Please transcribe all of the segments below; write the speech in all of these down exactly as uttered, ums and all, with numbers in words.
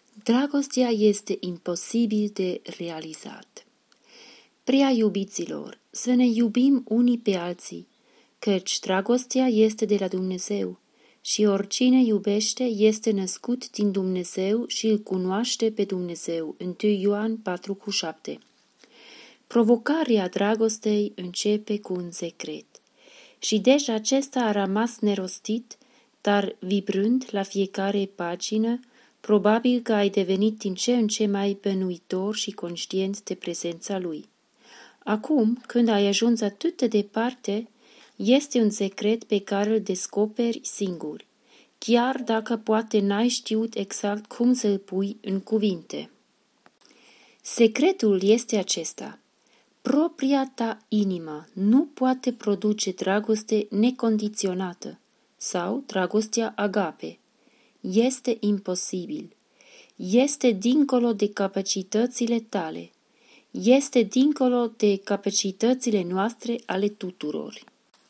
Dragostea este imposibil de realizat. Prea iubiților, să ne iubim unii pe alții, căci dragostea este de la Dumnezeu și oricine iubește este născut din Dumnezeu și îl cunoaște pe Dumnezeu. întâi Ioan patru cu șapte. Provocarea dragostei începe cu un secret și deci acesta a rămas nerostit, dar vibrând la fiecare pagină, probabil că ai devenit din ce în ce mai bănuitor și conștient de prezența lui. Acum, când ai ajuns atât de departe, este un secret pe care îl descoperi singur, chiar dacă poate n-ai știut exact cum să-l pui în cuvinte. Secretul este acesta. Propria ta inimă nu poate produce dragoste necondiționată sau dragostea agape. Este imposibil. Este dincolo de capacitățile tale. Este dincolo de capacitățile noastre ale tuturor.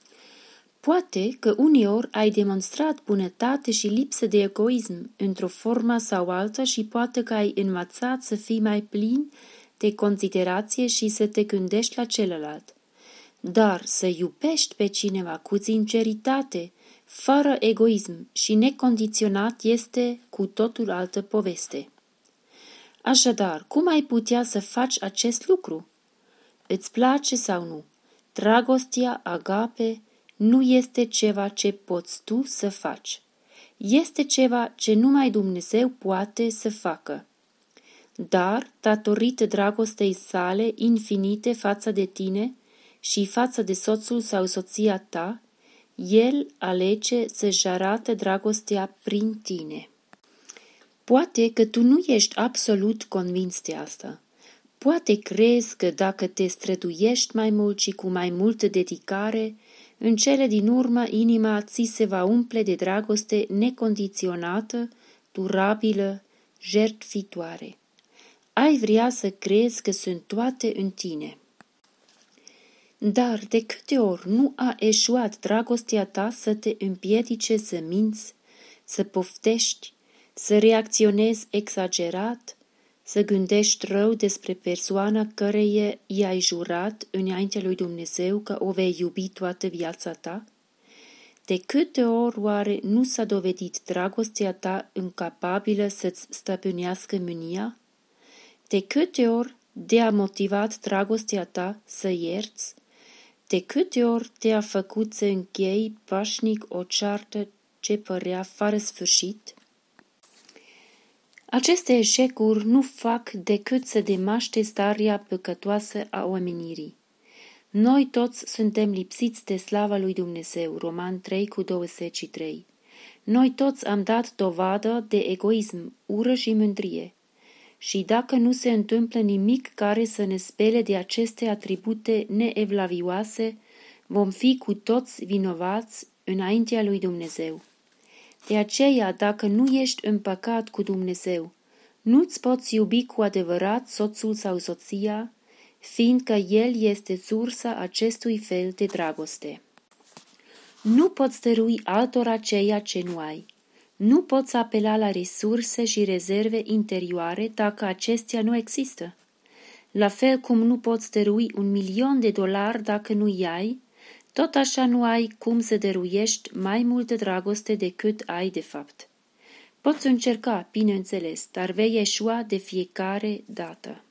Poate că uneori ai demonstrat bunătate și lipsă de egoism într-o formă sau alta și poate că ai învățat să fii mai plin de considerație și să te gândești la celălalt. Dar să iubești pe cineva cu sinceritate, fără egoism și necondiționat este cu totul altă poveste. Așadar, cum ai putea să faci acest lucru? Îți place sau nu? Dragostea agape nu este ceva ce poți tu să faci. Este ceva ce numai Dumnezeu poate să facă. Dar, datorită dragostei sale infinite față de tine și față de soțul sau soția ta, El alege să-și arate dragostea prin tine. Poate că tu nu ești absolut convins de asta. Poate crezi că dacă te străduiești mai mult și cu mai multă dedicare, în cele din urmă inima ți se va umple de dragoste necondiționată, durabilă, jertfitoare. Ai vrea să crezi că sunt toate în tine. Dar de câte ori nu a eșuat dragostea ta să te împiedice să minți, să poftești, să reacționezi exagerat, să gândești rău despre persoana căreia i-ai jurat înaintea lui Dumnezeu că o vei iubi toată viața ta? De câte ori oare nu s-a dovedit dragostea ta incapabilă să-ți stăpânească mânia? De câte ori te-a motivat dragostea ta să ierți? De câte ori te-a făcut să închei pașnic o ceartă ce părea fără sfârșit? Aceste eșecuri nu fac decât să demaște starea păcătoasă a omenirii. Noi toți suntem lipsiți de slava lui Dumnezeu, Roman trei cu douăzeci și trei. Noi toți am dat dovadă de egoism, ură și mândrie. Și dacă nu se întâmplă nimic care să ne spele de aceste atribute neevlavioase, vom fi cu toți vinovați înaintea lui Dumnezeu. De aceea, dacă nu ești în păcat cu Dumnezeu, nu-ți poți iubi cu adevărat soțul sau soția, fiindcă El este sursa acestui fel de dragoste. Nu poți dărui altora ceea ce nu ai. Nu poți apela la resurse și rezerve interioare dacă acestea nu există. La fel cum nu poți dărui un milion de dolari dacă nu-i ai, tot așa nu ai cum să dăruiești mai multă dragoste decât ai de fapt. Poți încerca, bineînțeles, dar vei eșua de fiecare dată.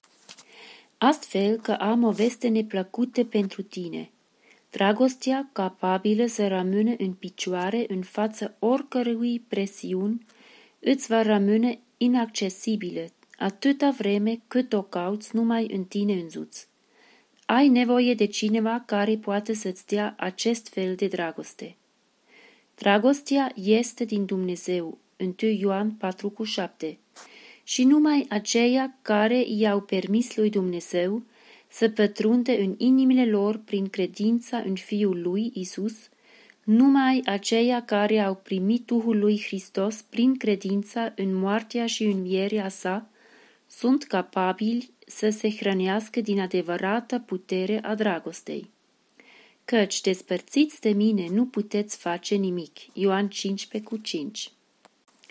Astfel că am o veste neplăcută pentru tine. Dragostea capabilă să rămână în picioare în fața oricărui presiuni îți va rămâne inaccesibilă atâta vreme cât o cauți numai în tine însuți. Ai nevoie de cineva care poate să-ți dea acest fel de dragoste. Dragostea este din Dumnezeu, întâi Ioan patru cu șapte, și numai aceia care i-au permis lui Dumnezeu să pătrunde în inimile lor prin credința în Fiul lui Isus, numai aceia care au primit Duhul lui Hristos prin credința în moartea și învierea sa, sunt capabili să se hrănească din adevărata putere a dragostei. Căci despărțiți de mine nu puteți face nimic. Ioan cincisprezece cu cinci.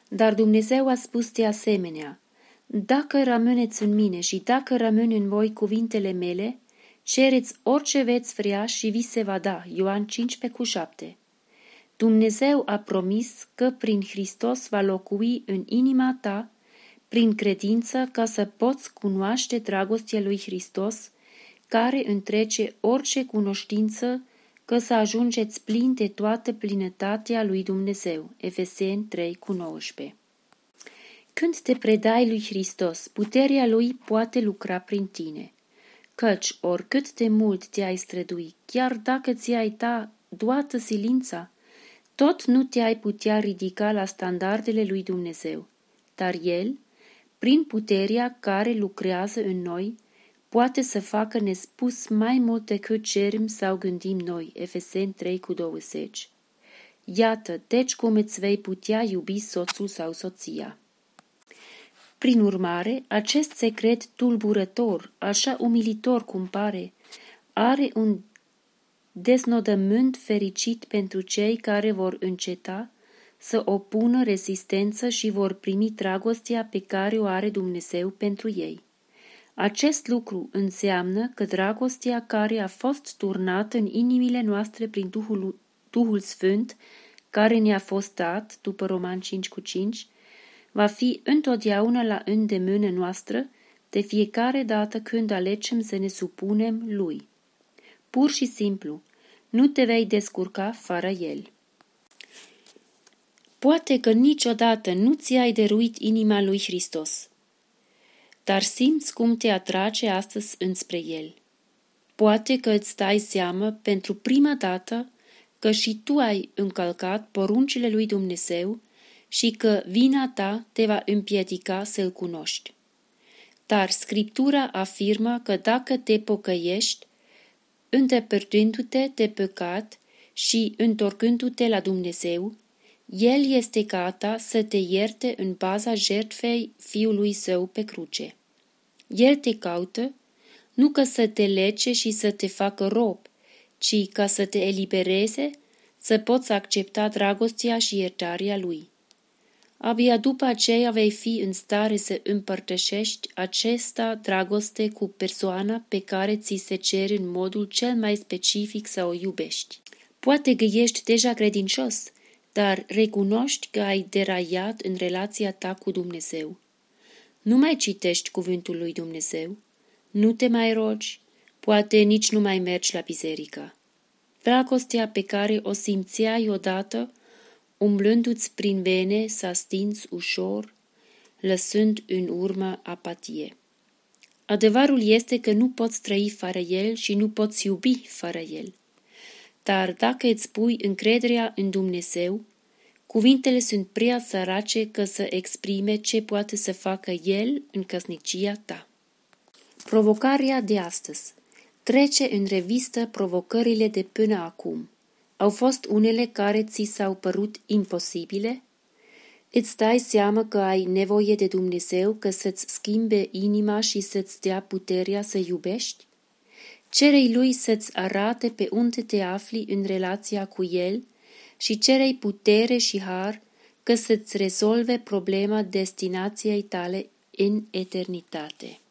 Dar Dumnezeu a spus de asemenea: dacă rămâneți în mine și dacă rămân în voi cuvintele mele, cereți orice veți vrea și vi se va da. Ioan cincisprezece cu șapte. Dumnezeu a promis că prin Hristos va locui în inima ta, prin credință, ca să poți cunoaște dragostea lui Hristos, care întrece orice cunoștință, că să ajungeți plini de toată plinătatea lui Dumnezeu. Efeseni trei cu nouăsprezece. Când te predai lui Hristos, puterea lui poate lucra prin tine, căci oricât de mult te-ai strădui, chiar dacă ți-ai da toată silința, tot nu te-ai putea ridica la standardele lui Dumnezeu, dar El, prin puterea care lucrează în noi, poate să facă nespus mai mult decât cerem sau gândim noi. Efeseni trei cu douăzeci. Iată, deci cum îți vei putea iubi soțul sau soția. Prin urmare, acest secret tulburător, așa umilitor cum pare, are un deznodământ fericit pentru cei care vor înceta să opună rezistență și vor primi dragostea pe care o are Dumnezeu pentru ei. Acest lucru înseamnă că dragostea care a fost turnată în inimile noastre prin Duhul, Duhul Sfânt, care ne-a fost dat, după Romani cinci cu cinci, va fi întotdeauna la îndemână noastră de fiecare dată când alegem să ne supunem Lui. Pur și simplu, nu te vei descurca fără El. Poate că niciodată nu ți-ai dăruit inima lui Hristos, dar simți cum te atrage astăzi înspre El. Poate că îți dai seama pentru prima dată că și tu ai încălcat poruncile lui Dumnezeu și că vina ta te va împiedica să-L cunoști. Dar Scriptura afirmă că dacă te pocăiești, îndepărtându-te de păcat și întorcându-te la Dumnezeu, El este gata să te ierte în baza jertfei Fiului Său pe cruce. El te caută, nu ca să te lege și să te facă rob, ci ca să te elibereze, să poți accepta dragostea și iertarea Lui. Abia după aceea vei fi în stare să împărtășești acesta dragoste cu persoana pe care ți se cere în modul cel mai specific să o iubești. Poate că ești deja credincios, dar recunoști că ai deraiat în relația ta cu Dumnezeu. Nu mai citești cuvântul lui Dumnezeu, nu te mai rogi, poate nici nu mai mergi la biserică. Dragostea pe care o simțeai odată, umblându-ți prin vene, s-a stins ușor, lăsând în urmă apatie. Adevărul este că nu poți trăi fără El și nu poți iubi fără El. Dar dacă îți pui încrederea în Dumnezeu, cuvintele sunt prea sărace ca să exprime ce poate să facă El în căsnicia ta. Provocarea de astăzi. Trece în revistă provocările de până acum. Au fost unele care ți s-au părut imposibile? Îți dai seama că ai nevoie de Dumnezeu ca să-ți schimbe inima și să-ți dea puterea să iubești? Cere-i Lui să-ți arate pe unde te afli în relația cu El și cere-i putere și har ca să-ți rezolve problema destinației tale în eternitate.